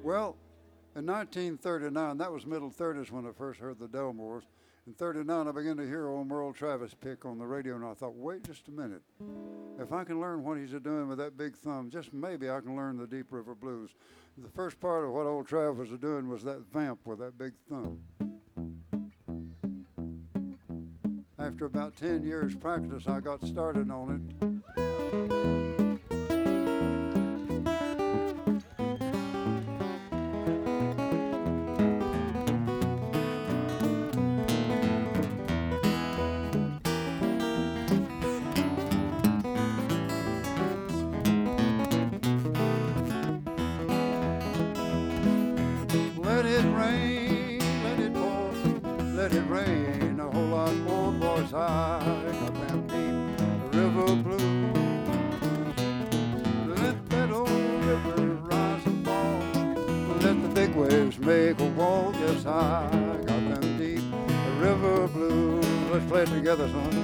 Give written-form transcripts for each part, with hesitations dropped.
Well, in 1939, that was middle 30s when I first heard the Delmores. In 39, I began to hear old Merle Travis pick on the radio, and I thought, wait just a minute. If I can learn what he's doing with that big thumb, just maybe I can learn the Deep River Blues. The first part of what old Travis was doing was that vamp with that big thumb. After about 10 years practice, I got started on it. Let it rain, let it pour, let it rain a whole lot more, boys. I got them deep river blues. Let that old river rise and fall. Let the big waves make a wall. Yes, I got them deep river blues. Let's play it together, son.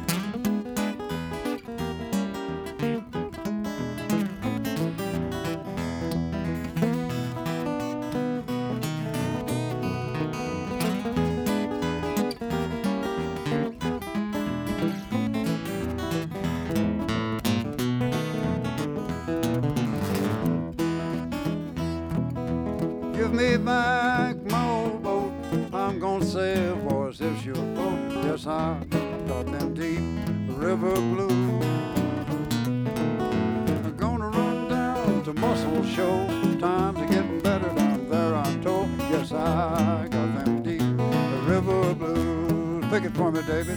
Give me back my old boat. I'm gonna sail, boys, if you'll float. Yes, I got them deep river blues. I'm gonna run down to Muscle Shoals. Times are getting better down there, I'm told. Yes, I got them deep river blues. Pick it for me, David.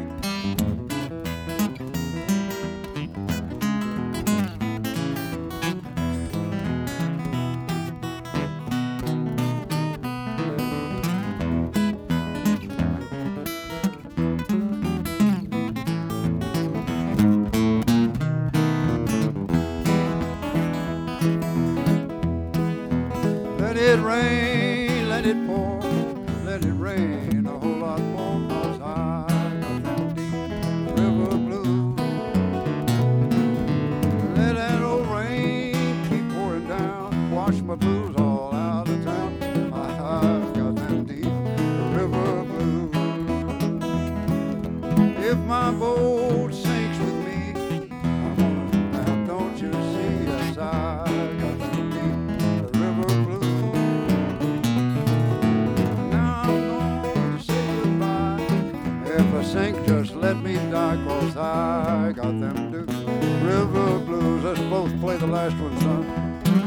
Let it rain, let it pour, let it rain a whole lot more, 'cause I got them deep river blues. Let that old rain keep pouring down, wash my blues all out of town. I've got them deep river blues. If my boat sinks with me, I'm gonna now, don't you see? Yes, I got them deep river blues. If I sink, just let me die, 'cause I got them Duke River blues. Let's both play the last one, son.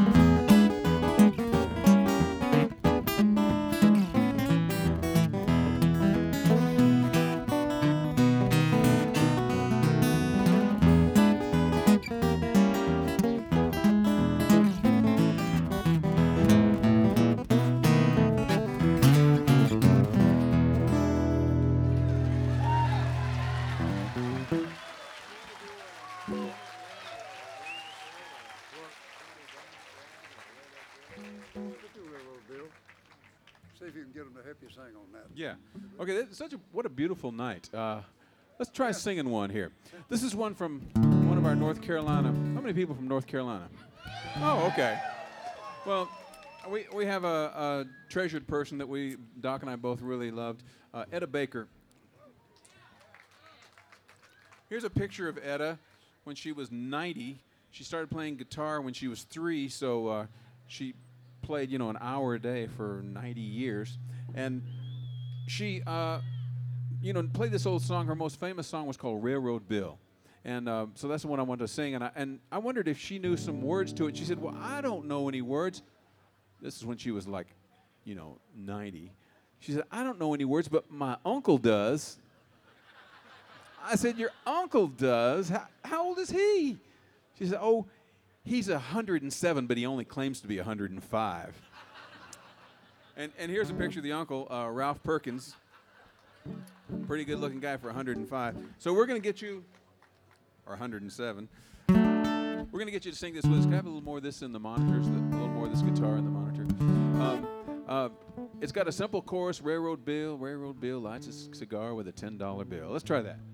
See if you can get them to help you sing on that. Yeah. Okay. What a beautiful night. Let's try singing one here. This is one from one of our North Carolina. How many people from North Carolina? Oh, okay. Well, we have a treasured person that Doc and I both really loved, Etta Baker. Here's a picture of Etta when she was 90. She started playing guitar when she was 3, so she played, an hour a day for 90 years. And she, played this old song. Her most famous song was called Railroad Bill. And so that's the one I wanted to sing. And I wondered if she knew some words to it. She said, well, I don't know any words. This is when she was like, 90. She said, I don't know any words, but my uncle does. I said, your uncle does? How old is he? She said, oh, he's 107, but he only claims to be 105. And here's a picture of the uncle, Ralph Perkins. Pretty good-looking guy for 105. So we're going to get you, or 107. We're going to get you to sing this with us. Can I have a little more of this in the monitors, a little more of this guitar in the monitor? It's got a simple chorus, Railroad Bill, lights a cigar with a $10 bill. Let's try that.